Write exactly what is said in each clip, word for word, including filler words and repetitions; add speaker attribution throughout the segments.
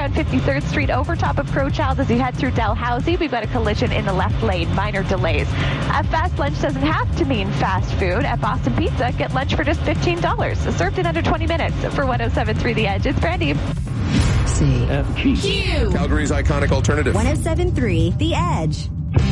Speaker 1: eastbound fifty-third Street over top of Crowchild as you head through Dalhousie. We've got a collision in the left lane. Minor delays. A fast lunch doesn't have to mean fast food. At Boston Pizza, get lunch for just fifteen dollars. Served in under twenty minutes. For one oh seven point three The Edge, it's Brandy.
Speaker 2: C F G
Speaker 3: Q.
Speaker 4: Calgary's iconic alternative.
Speaker 5: one oh seven point three The Edge.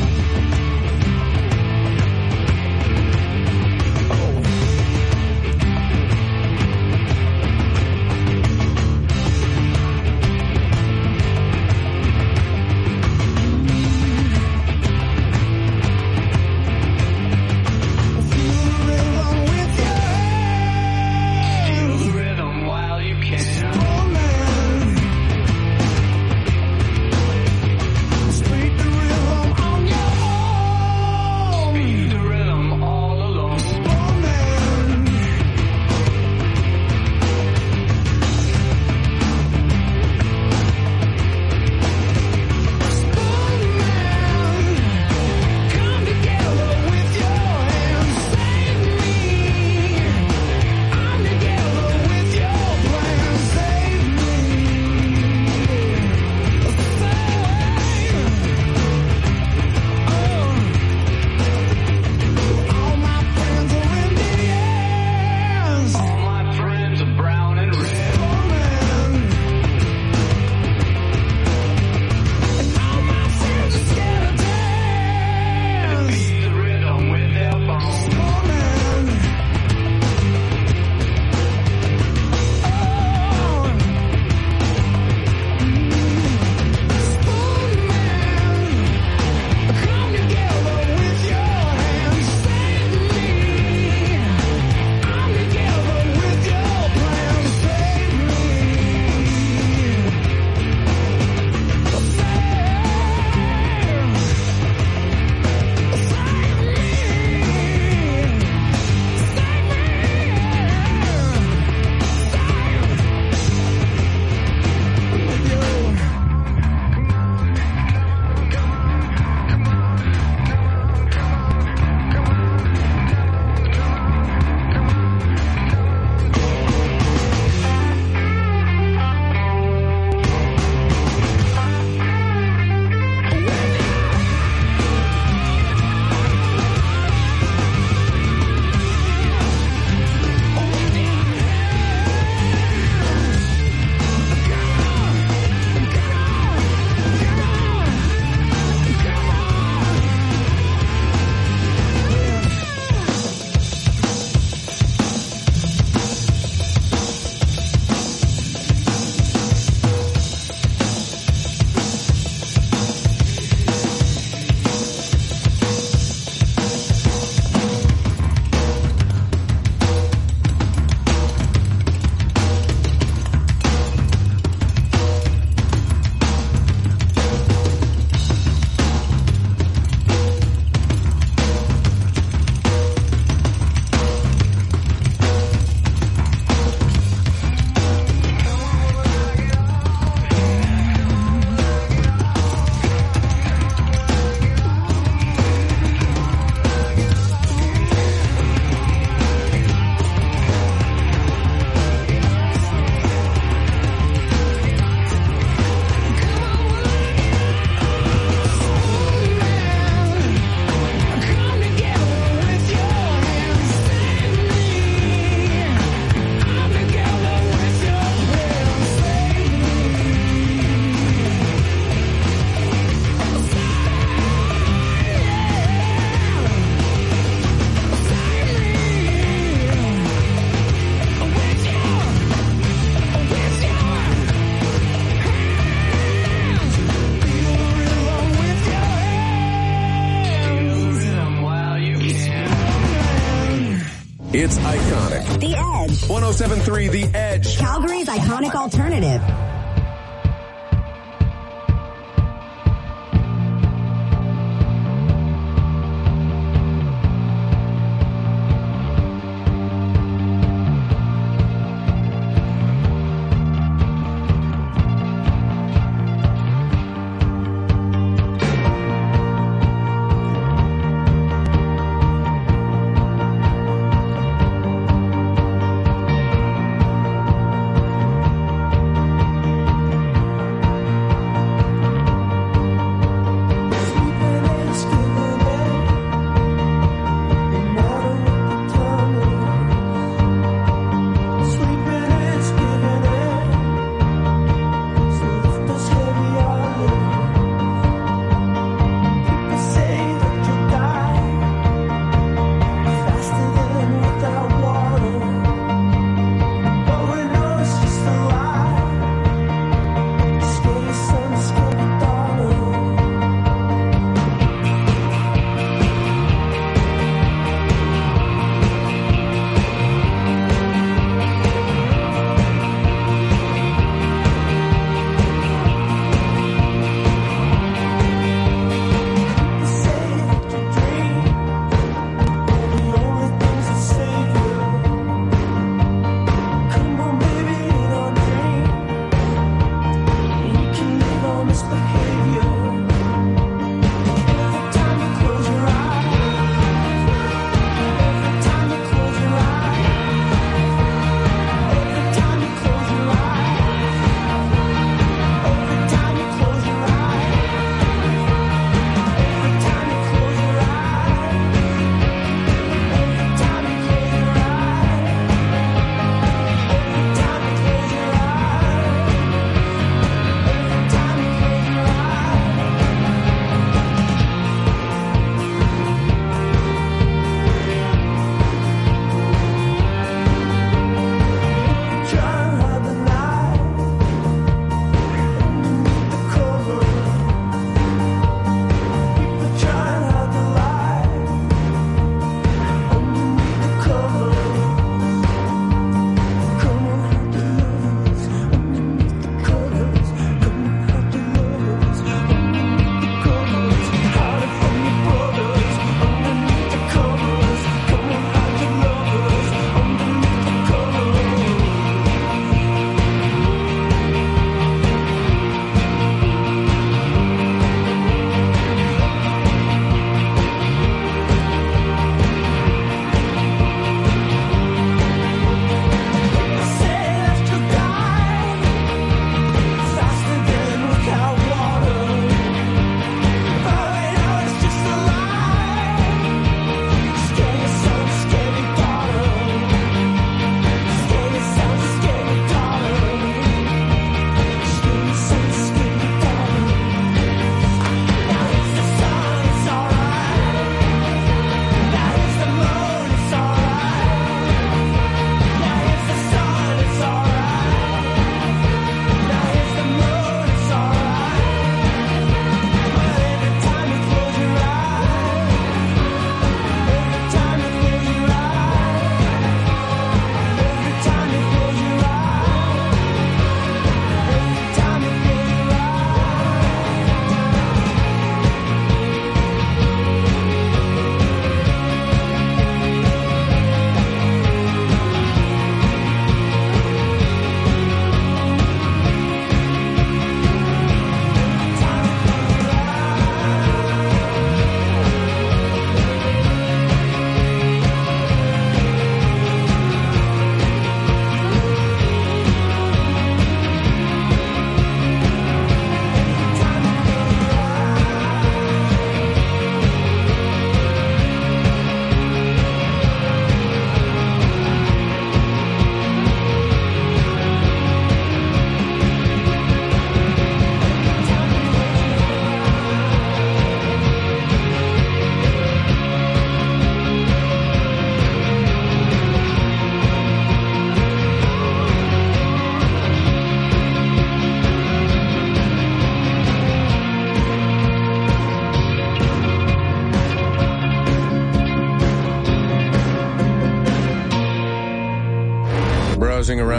Speaker 4: It's iconic.
Speaker 5: The Edge.
Speaker 4: one oh seven point three The Edge.
Speaker 5: Calgary's iconic alternative.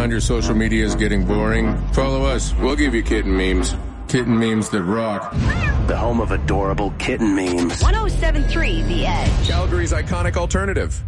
Speaker 4: found your social media is getting boring? Follow us. We'll give you kitten memes. Kitten memes that rock.
Speaker 3: The home of adorable kitten memes.
Speaker 5: one oh seven point three The Edge.
Speaker 4: Calgary's iconic alternative.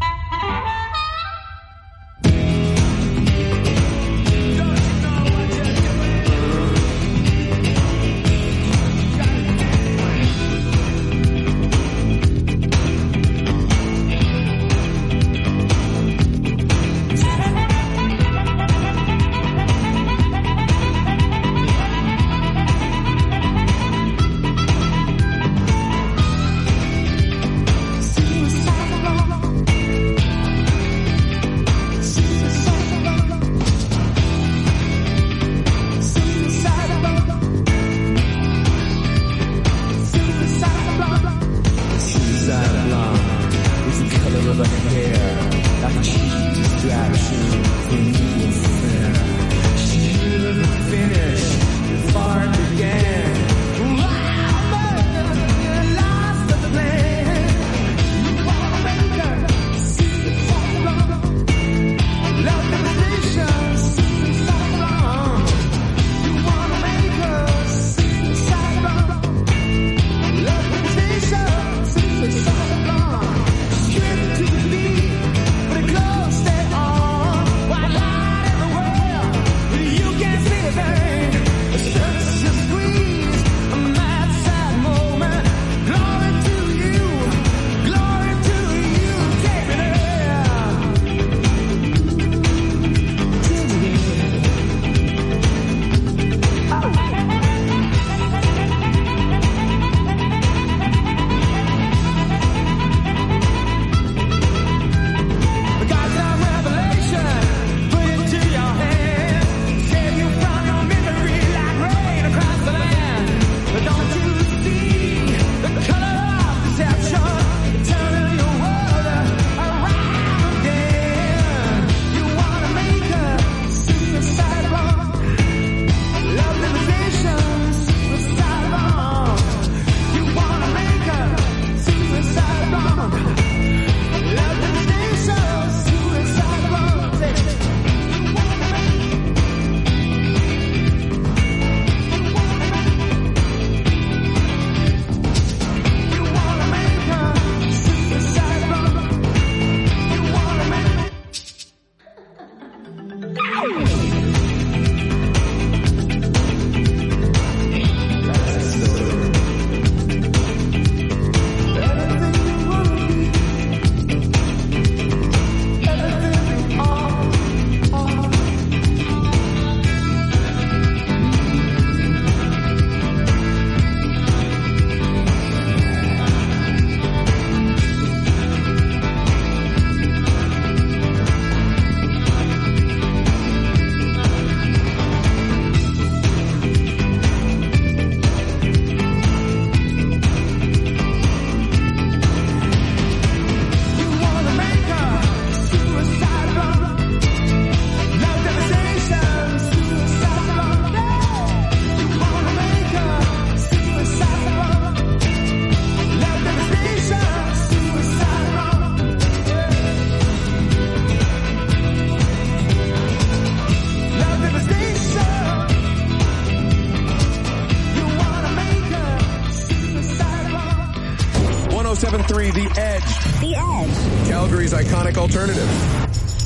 Speaker 4: one oh seven point three The Edge.
Speaker 5: The Edge.
Speaker 4: Calgary's iconic alternative.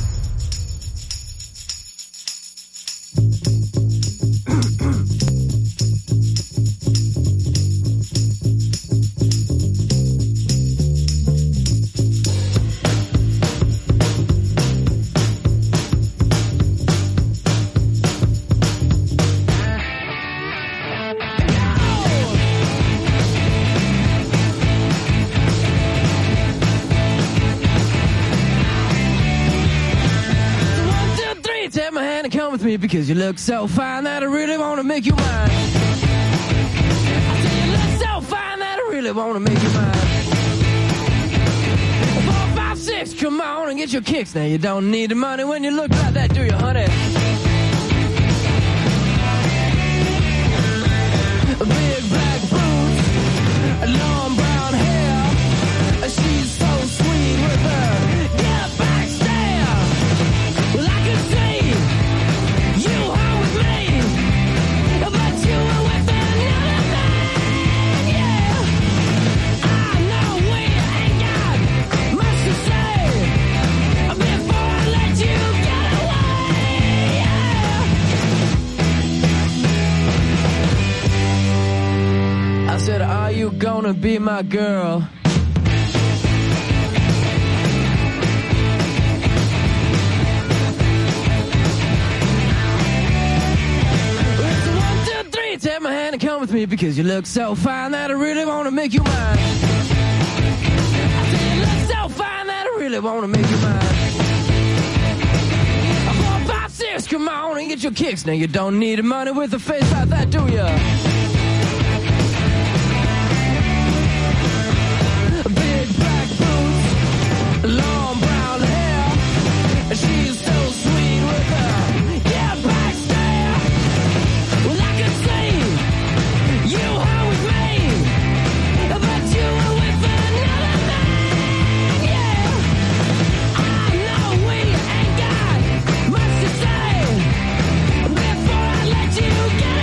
Speaker 6: Because you look so fine that I really want to make you mine. I say you look so fine that I really want to make you mine. Four, five, six, come on and get your kicks. Now you don't need the money when you look like that, do you, honey? Big black boots, long brown hair. She's so sweet with her get back stare. Well, I can see said, are you gonna be my girl? Take my hand and come with me because you look so fine that I really want to make you mine. I said you look so fine that I really want to make you mine. Four, five, six, come on and get your kicks. Now you don't need money with a face like that, do ya? Big black boots, long brown hair. She's so sweet with her. Yeah, back stare. Well, I could say you hung with me, but you were with another man, yeah. I know we ain't got much to say before I let you get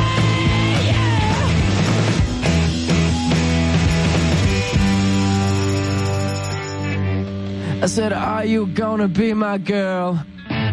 Speaker 6: away, yeah. I said, are you gonna be my girl?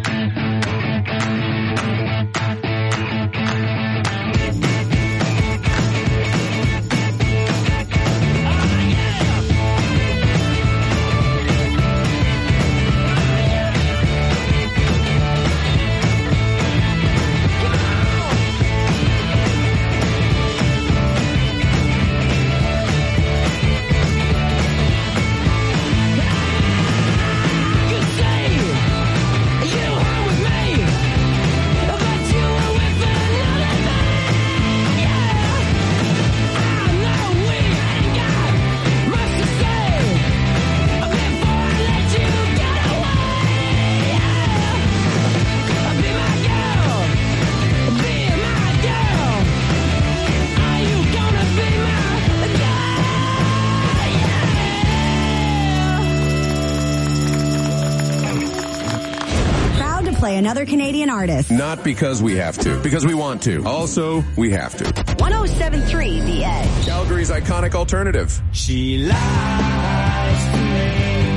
Speaker 7: Another Canadian artist.
Speaker 4: Not because we have to, because we want to. Also, we have to.
Speaker 5: one oh seven point three The Edge.
Speaker 4: Calgary's iconic alternative.
Speaker 6: She lies to me.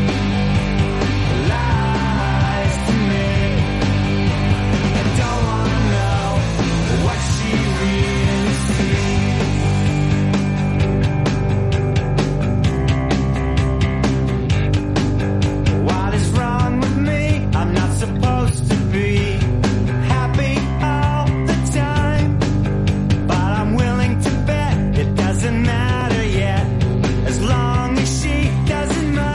Speaker 6: Lies to me. I don't wanna know what she really sees. What is wrong with me? I'm not supposed to be happy all the time, but I'm willing to bet it doesn't matter yet, as long as she doesn't mind.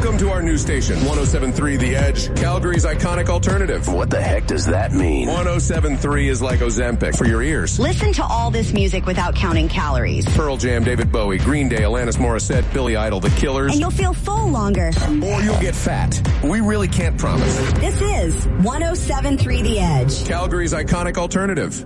Speaker 4: Welcome to our new station, one oh seven point three The Edge, Calgary's iconic alternative.
Speaker 3: What the heck does that mean?
Speaker 4: one oh seven point three is like Ozempic for your ears.
Speaker 7: Listen to all this music without counting calories.
Speaker 4: Pearl Jam, David Bowie, Green Day, Alanis Morissette, Billy Idol, The Killers.
Speaker 7: And you'll feel full longer.
Speaker 4: Or you'll get fat. We really can't promise.
Speaker 7: This is one oh seven point three The Edge,
Speaker 4: Calgary's iconic alternative.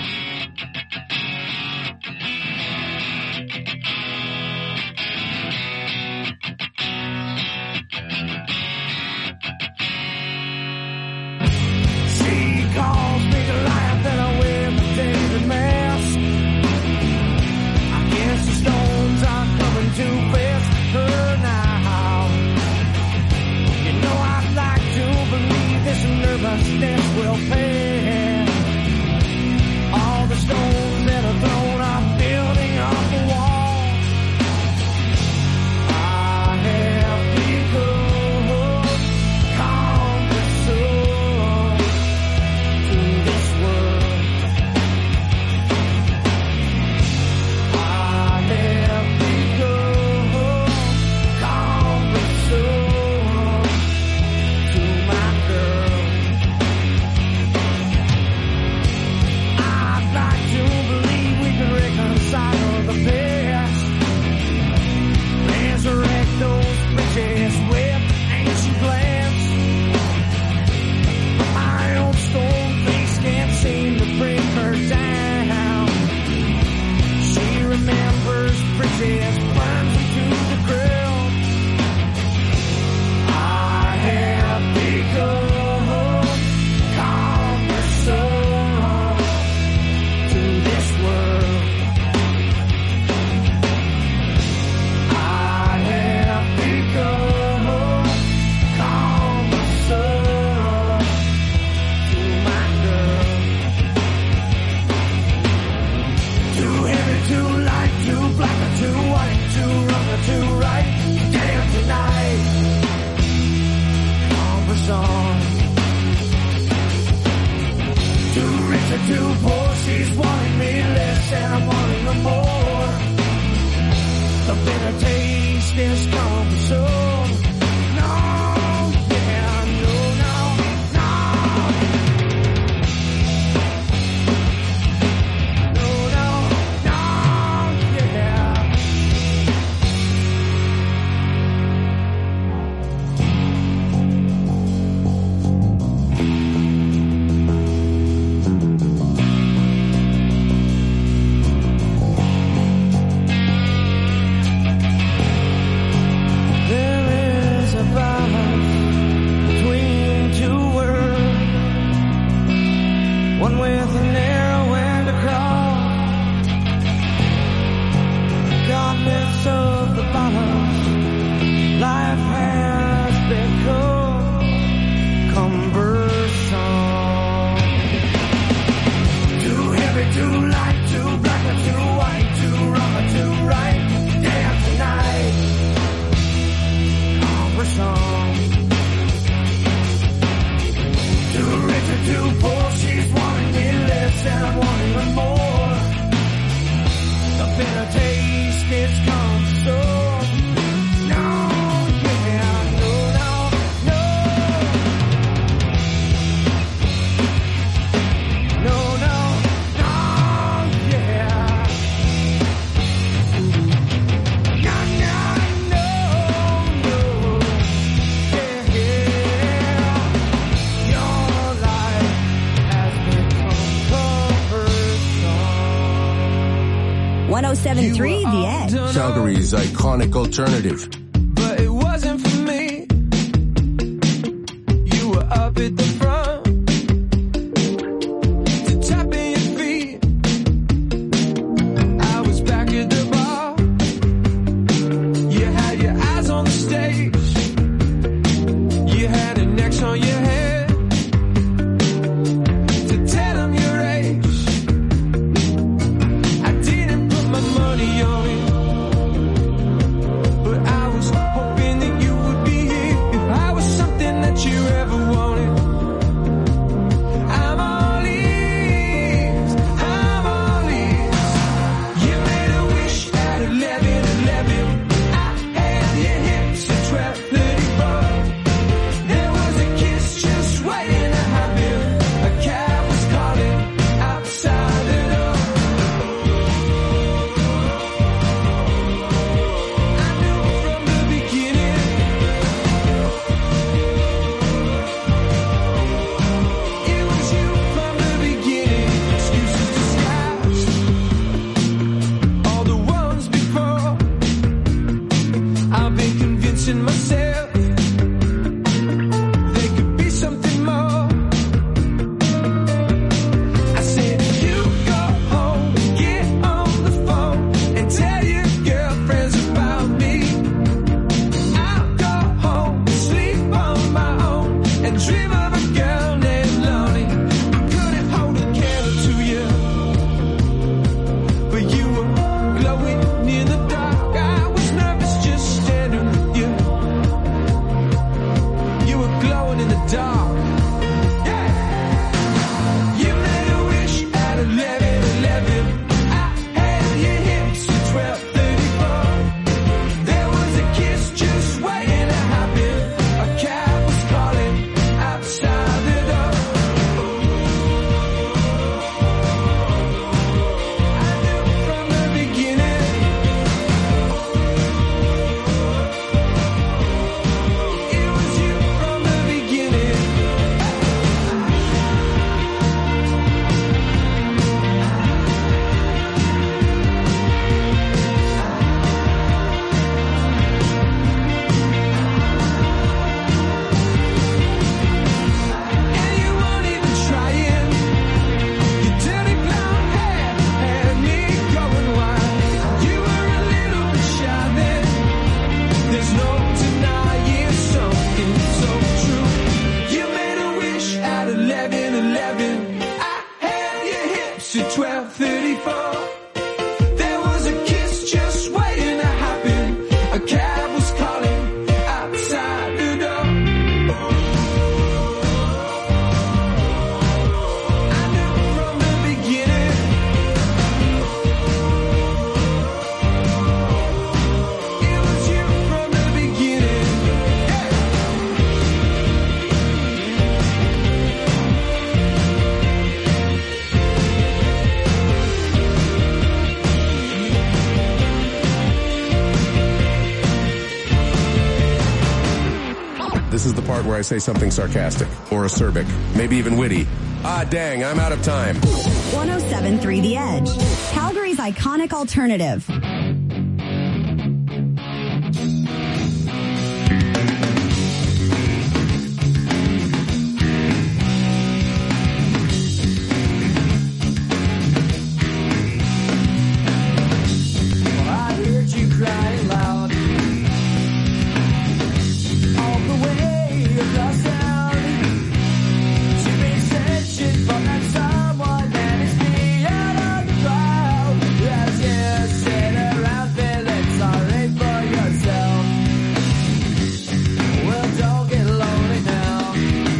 Speaker 7: one oh seven point three The Edge,
Speaker 4: Calgary's iconic alternative.
Speaker 6: But it wasn't for me. You were up at the front to tap in your feet. I was back at the bar. You had your eyes on the stage. You had an X on your head to tell them your age. I didn't put my money on it, but I was hoping that you would be here if I was something that you ever wanted. I'm all ears, I'm all ears. You made a wish at eleven eleven. I had your hips at twelve. convincing myself they could be something more. I said, you go home, get on the phone, and tell your girlfriends about me. I'll go home, sleep on my own, and dream of a girl named Lonnie. I couldn't hold a candle to you, but you were glowing in the dark. I was nervous just standing with you. You were glowing in the dark. Yeah. You made a wish at eleven eleven. I held your hips at twelve thirty-four. There was a kiss just waiting to happen. A cab was calling outside the door. I knew from the beginning it was you from the beginning. And you weren't even trying. Your dirty blonde hair had me going wild. You were a little bit shy then. There's no denying something so true. You made a wish at eleven eleven. I held your hips at twelve thirty-four. There was a kiss just waiting to happen. A cab was calling outside the door. I knew from the beginning it was you from the beginning. Yeah.
Speaker 3: This is the part where I say something sarcastic or acerbic, maybe even witty. Ah, dang, I'm out of time.
Speaker 7: one oh seven point three The Edge. Calgary's iconic alternative.
Speaker 6: I heard you crying loud all the way across town. She made said shit from that someone that is me out of the crowd. As you sit around feeling sorry for yourself. Well, don't get lonely now.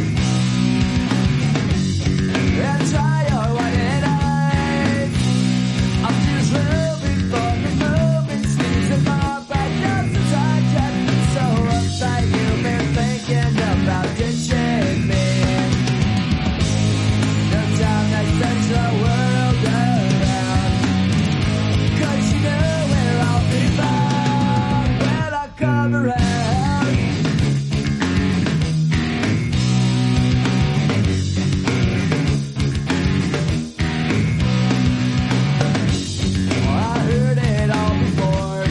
Speaker 6: And try your white eyes. I'm just hoping for the moment. Sneeze in my back, just as I can. So uptight, you've been thinking about ditching me. No time that sets the world around. 'Cause you know where I'll be found when I come around. I heard it all before.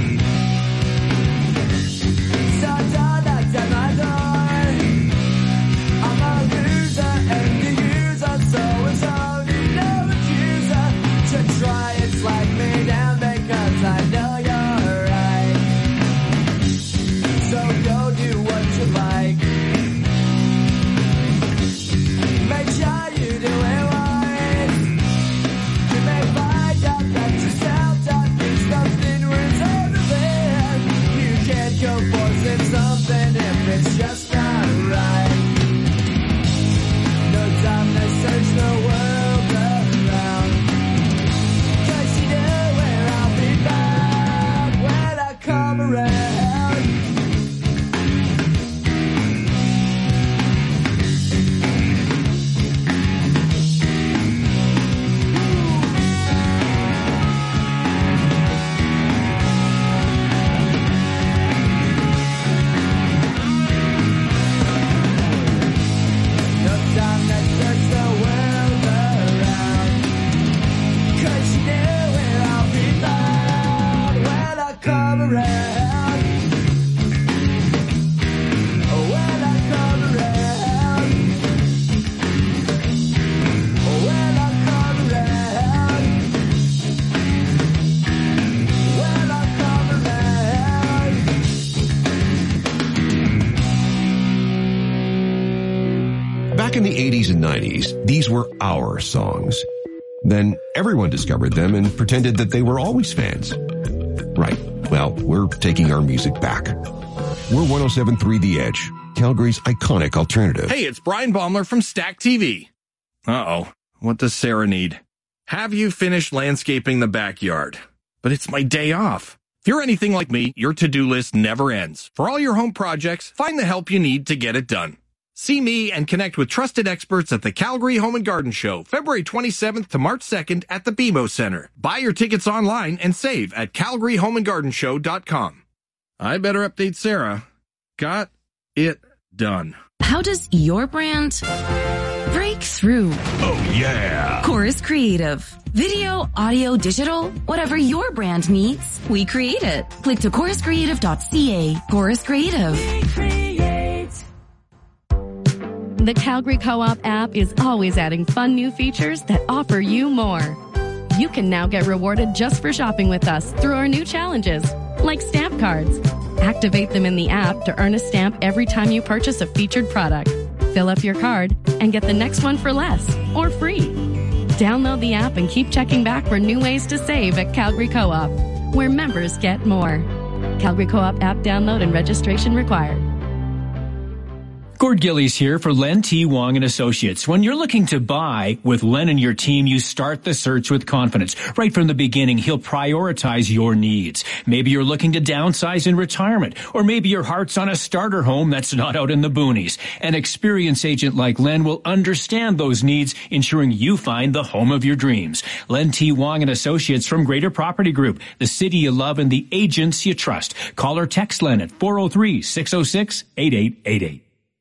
Speaker 6: Someone knocked at my door. I'm a loser and the user, so and so need no accuser to try and slack me down because I know you're right. So go do what you like. Make sure you do it right. You may find out that yourself don't think something was everywhere. You can't go forcing something if it's just not right. No time to search the world around. 'Cause you know where I'll be found when I come around.
Speaker 8: Back in the eighties and nineties, these were our songs. Then everyone discovered them and pretended that they were always fans. Right. Well, we're taking our music back. We're one oh seven point three The Edge, Calgary's iconic alternative.
Speaker 9: Hey, it's Brian Baumler from Stack T V. Uh-oh. What does Sarah need? Have you finished landscaping the backyard? But it's my day off. If you're anything like me, your to-do list never ends. For all your home projects, find the help you need to get it done. See me and connect with trusted experts at the Calgary Home and Garden Show, February twenty-seventh to March second at the B M O Center. Buy your tickets online and save at calgary home and garden show dot com. I better update Sarah. Got it done.
Speaker 10: How does your brand break through?
Speaker 8: Oh, yeah.
Speaker 10: Chorus Creative. Video, audio, digital, whatever your brand needs, we create it. Click to chorus creative dot c a. Chorus Creative.
Speaker 6: We create.
Speaker 11: The Calgary Co-op app is always adding fun new features that offer you more. You can now get rewarded just for shopping with us through our new challenges, like stamp cards. Activate them in the app to earn a stamp every time you purchase a featured product. Fill up your card and get the next one for less or free. Download the app and keep checking back for new ways to save at Calgary Co-op, where members get more. Calgary Co-op app download and registration required.
Speaker 12: Gord Gillies here for Len T. Wong and Associates. When you're looking to buy with Len and your team, you start the search with confidence. Right from the beginning, he'll prioritize your needs. Maybe you're looking to downsize in retirement, or maybe your heart's on a starter home that's not out in the boonies. An experienced agent like Len will understand those needs, ensuring you find the home of your dreams. Len T. Wong and Associates from Greater Property Group, the city you love and the agents you trust. Call or text Len at four oh three, six oh six, eight eight eight eight.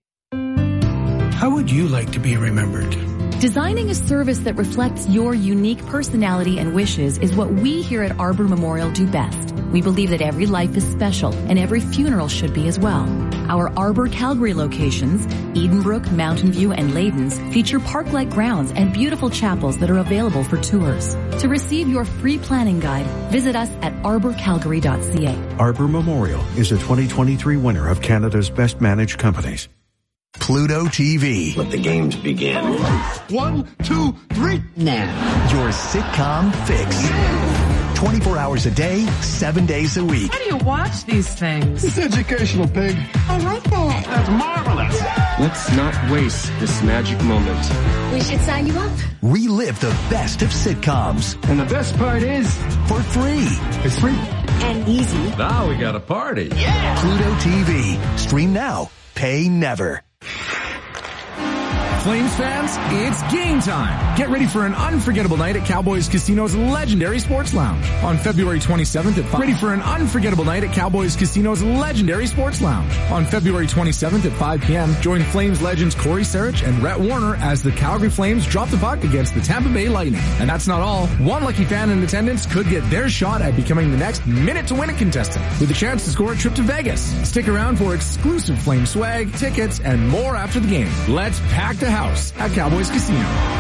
Speaker 13: How would you like to be remembered?
Speaker 14: Designing a service that reflects your unique personality and wishes is what we here at Arbor Memorial do best. We believe that every life is special and every funeral should be as well. Our Arbor Calgary locations, Edenbrook, Mountain View, and Ladens, feature park-like grounds and beautiful chapels that are available for tours. To receive your free planning guide, visit us at arbor calgary dot c a.
Speaker 15: Arbor Memorial is a twenty twenty-three winner of Canada's Best Managed Companies.
Speaker 16: Pluto T V.
Speaker 17: Let the games begin.
Speaker 16: One, two, three.
Speaker 17: Now.
Speaker 16: Your sitcom fix. twenty-four hours a day, seven days a week.
Speaker 18: How do you watch these things?
Speaker 16: It's educational, pig.
Speaker 18: I like that.
Speaker 16: That's marvelous.
Speaker 19: Let's not waste this magic moment.
Speaker 20: We should sign you up.
Speaker 16: Relive the best of sitcoms.
Speaker 19: And the best part is,
Speaker 16: for free.
Speaker 19: It's free.
Speaker 20: And easy.
Speaker 4: Now we got a party.
Speaker 16: Yeah. Pluto T V. Stream now. Pay never.
Speaker 21: Flames fans, it's game time. Get ready for an unforgettable night at Cowboys Casino's legendary sports lounge on February twenty-seventh at five. Ready for an unforgettable night at Cowboys Casino's legendary sports lounge on February twenty-seventh at five p.m. Join Flames legends Corey Sarich and Rhett Warner as the Calgary Flames drop the puck against the Tampa Bay Lightning. And that's not all. One lucky fan in attendance could get their shot at becoming the next Minute to Win It contestant with a chance to score a trip to Vegas. Stick around for exclusive Flame swag, tickets, and more after the game. Let's pack the house at Cowboys Casino.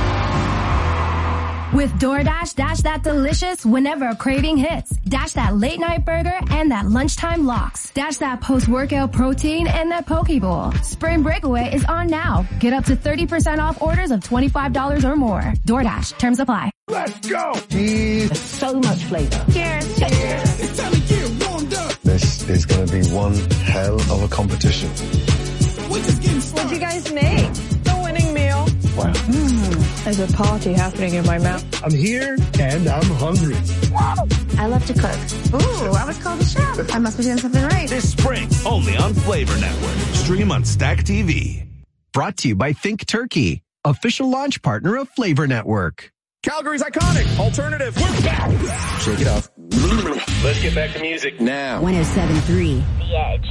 Speaker 22: With DoorDash, dash that delicious whenever a craving hits. Dash that late night burger and that lunchtime locks. Dash that post-workout protein and that poke bowl. Spring Breakaway is on now. Get up to thirty percent off orders of twenty-five dollars or more. DoorDash, terms apply.
Speaker 16: Let's go! Cheers.
Speaker 23: So much flavor.
Speaker 22: Cheers. Cheers.
Speaker 16: It's time to get warmed up.
Speaker 24: This is going to be one hell of a competition.
Speaker 23: What'd you guys make? The winning meal.
Speaker 24: Wow.
Speaker 23: Mm, there's a party happening in my mouth.
Speaker 24: I'm here and I'm hungry.
Speaker 23: I love to cook. Ooh, I was called a chef. I must be doing something right.
Speaker 25: This spring, only on Flavor Network. Stream on Stack T V.
Speaker 26: Brought to you by Think Turkey, official launch partner of Flavor Network.
Speaker 21: Calgary's iconic alternative. We're back.
Speaker 4: Shake it off.
Speaker 27: Let's get back to music now.
Speaker 5: one oh seven point three
Speaker 20: The Edge.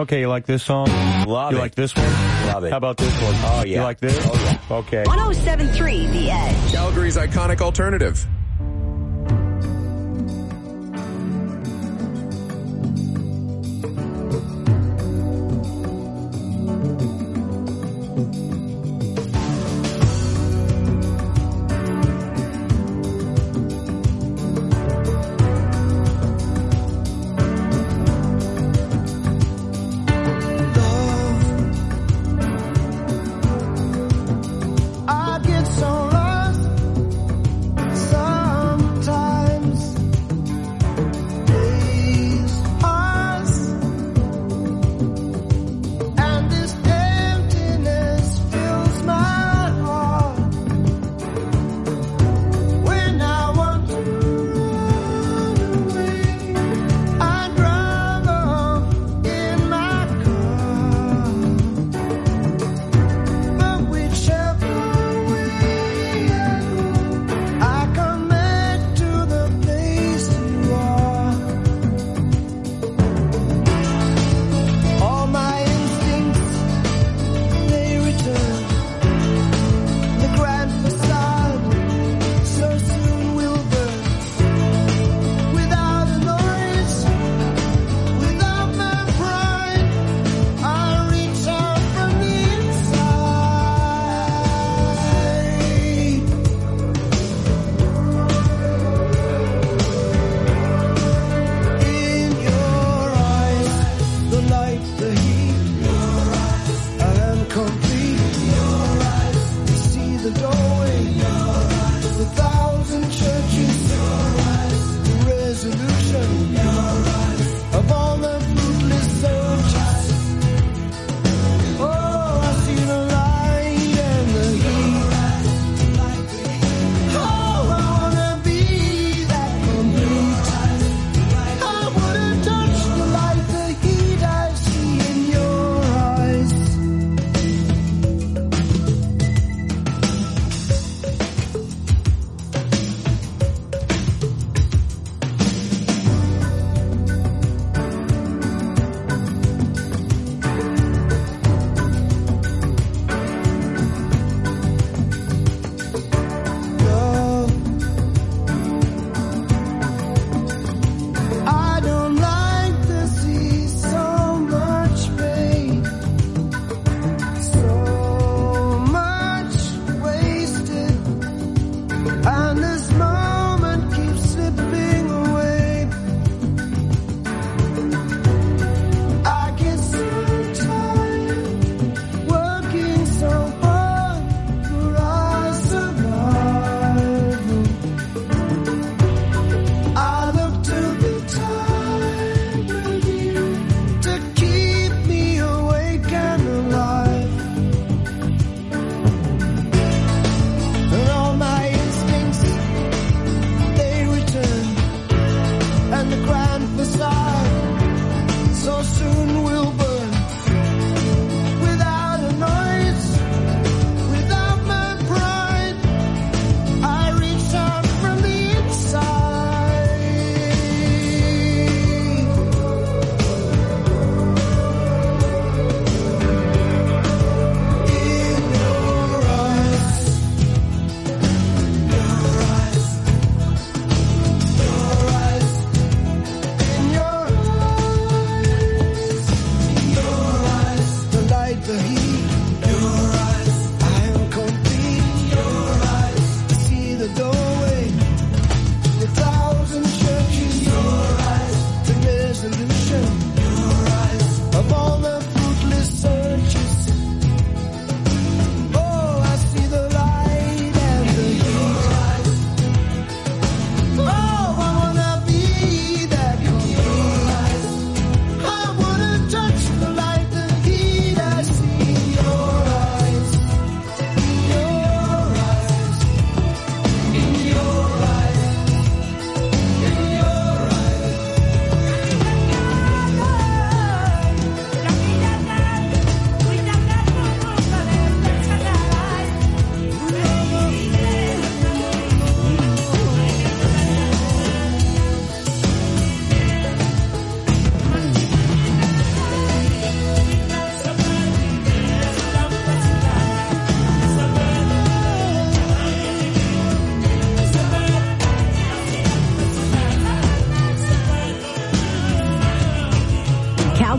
Speaker 1: Okay, you like this song?
Speaker 2: Love
Speaker 1: you
Speaker 2: it.
Speaker 1: You like this one?
Speaker 2: Love it.
Speaker 1: How about this one?
Speaker 2: Oh, yeah.
Speaker 1: You like this?
Speaker 2: Oh, yeah.
Speaker 1: Okay.
Speaker 5: one oh seven point three The Edge.
Speaker 3: Calgary's iconic alternative.
Speaker 6: I get so lost. So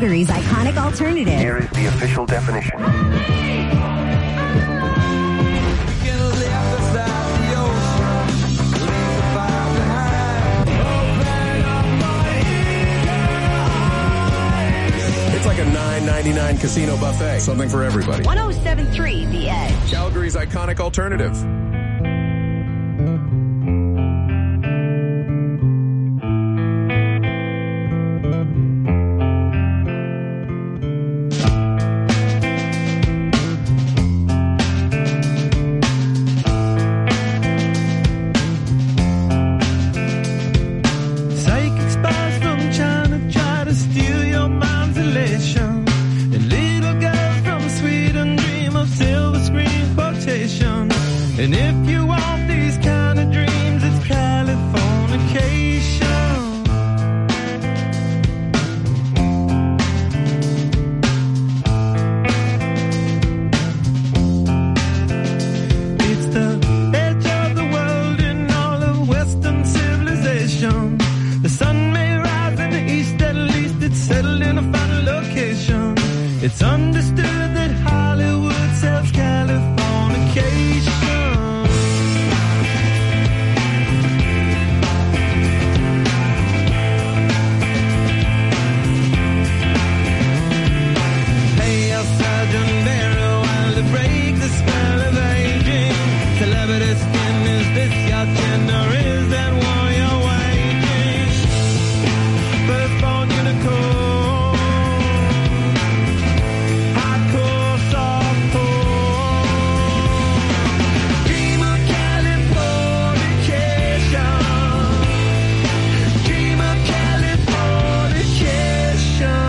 Speaker 5: Calgary's iconic alternative.
Speaker 24: Here is the official definition.
Speaker 3: It's like a nine ninety-nine casino buffet. Something for everybody.
Speaker 5: one oh seven point three The Edge.
Speaker 3: Calgary's iconic alternative.
Speaker 6: And if you want these kind of dreams, it's Californication. It's the edge of the world in all of Western civilization. The sun may rise in the east, at least it's settled in a final location. It's understood that Hollywood sells Californication. Celebrity skin, is this your gender? Is that war you're waging? Firstborn unicorn, hardcore, softcore. Dream of Californication. Dream of Californication.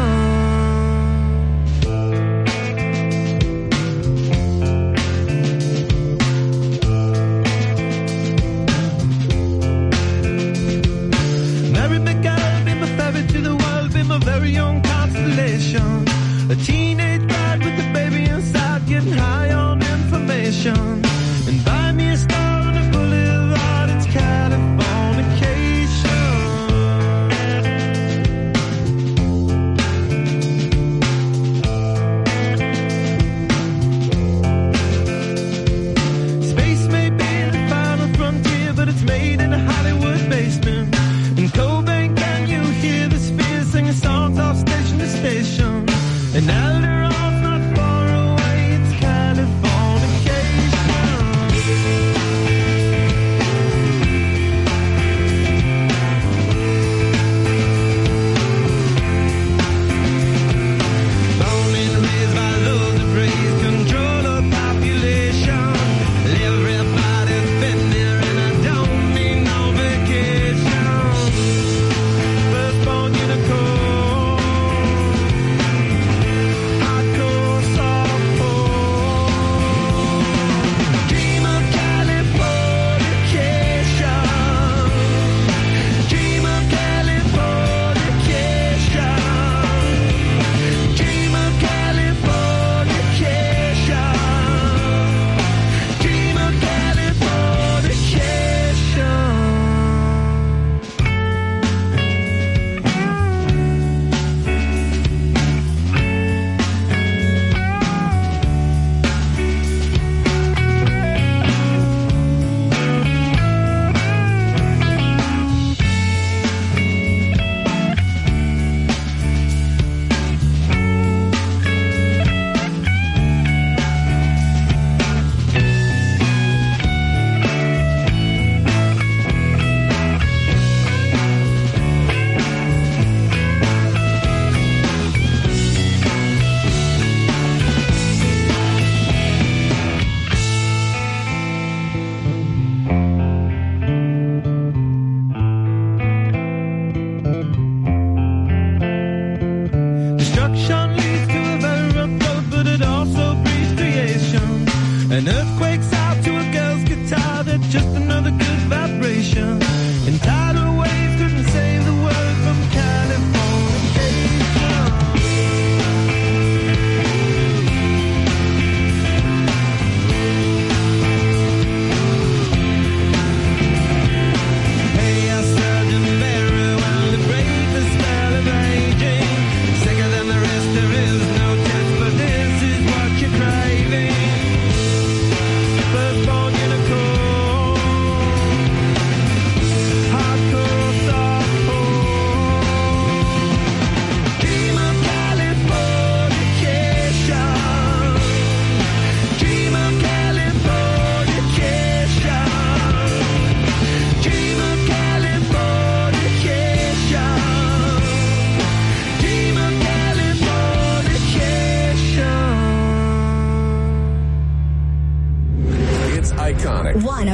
Speaker 6: A very young constellation, a teenage bride with a baby inside, getting high on information. And buy me a star on a boulevard, it's Californication. Space may be the final frontier, but it's made in a Hollywood basement. In Cobain, can you hear the spheres singing songs off stage?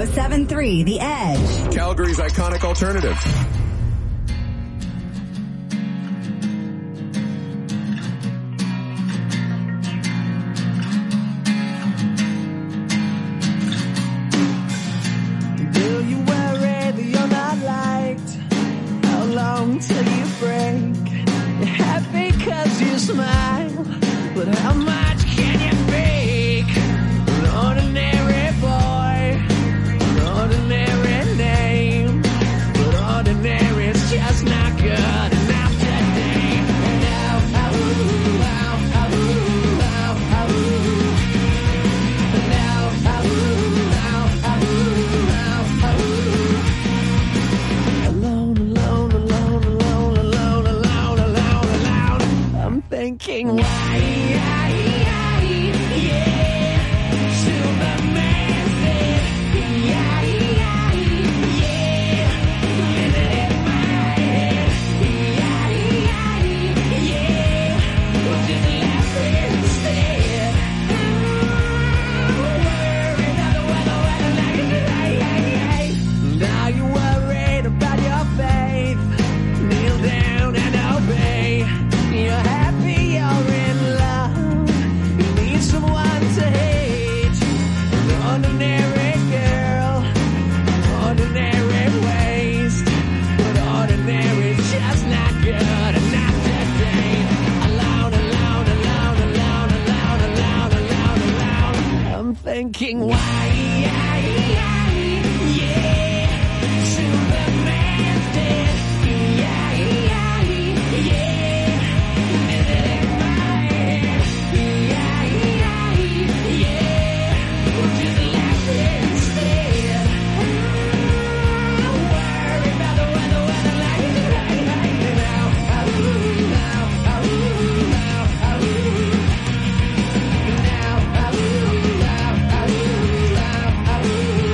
Speaker 5: seven point three The Edge.
Speaker 3: Calgary's iconic alternative.
Speaker 6: Do you worry that you're not liked? How long till you break? You're happy cause you smile, but how much can you fake? An ordinary boy, an ordinary name, but ordinary's just not good enough today. Now, ah, ooh, ah, ah, ooh, ah, ah, ooh. Now, ah, ooh, ah, ah, ooh, ah, ah, ooh. Alone, alone, alone, alone, alone, alone, alone, alone. I'm thinking, why, yeah, Superman said, yeah, yeah, yeah. Living in my head, yeah, yeah, yeah. Well, just laugh instead. Worry about the weather, weather, like, yeah, yeah, yeah. Now you're worried about your faith. Kneel down and obey. You're happy, you're in love. You need someone to hate. An ordinary girl, ordinary ways, but ordinary's just not good enough today. Alone, alone, alone, alone, alone, alone, alone, alone. I'm thinking, why, yeah, yeah, yeah. Superman's dead, yeah, yeah, yeah. Living in my head, yeah, yeah, yeah. Well, just laugh instead. Worry about the weather, weather, like, like, like, now, ah, ooh, now, ah, ooh, now, ah, ooh. Now, ah, ooh, now, ah, ooh, now, ah, ooh.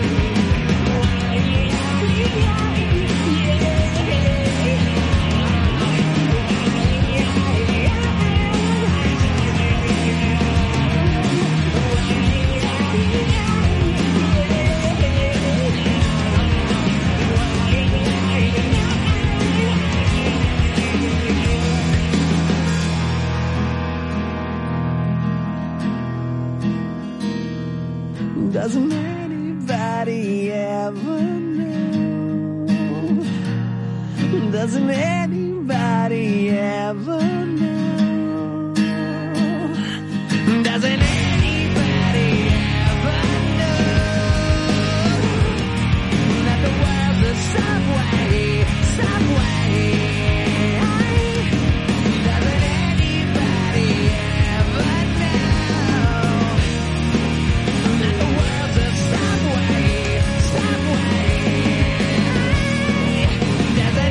Speaker 6: Doesn't anybody ever know? Doesn't anybody ever know? Doesn't anybody ever know that the world's a subway, subway? Doesn't anybody ever know that the world's a subway, subway? Doesn't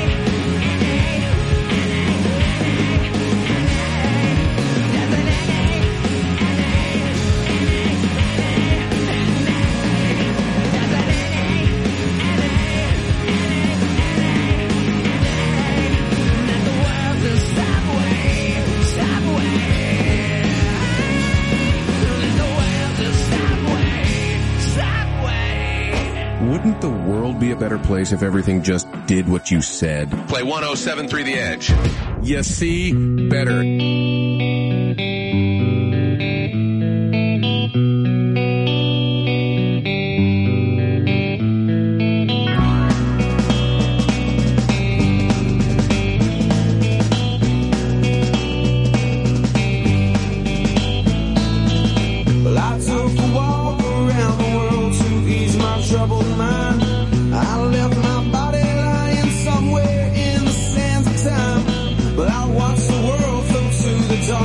Speaker 3: Wouldn't the world be a better place if everything just did what you said?
Speaker 27: Play one oh seven point three The Edge.
Speaker 3: You see? Better.
Speaker 6: Well, I took a walk around the world to ease my troubled mind. I left my body lying somewhere in the sands of time, but I watched the world float to the top.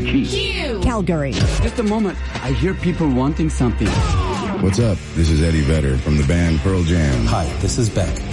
Speaker 1: key.
Speaker 5: Q. Calgary.
Speaker 1: Just a moment. I hear people wanting something.
Speaker 2: What's up? This is Eddie Vedder from the band Pearl Jam.
Speaker 7: Hi, this is Beck.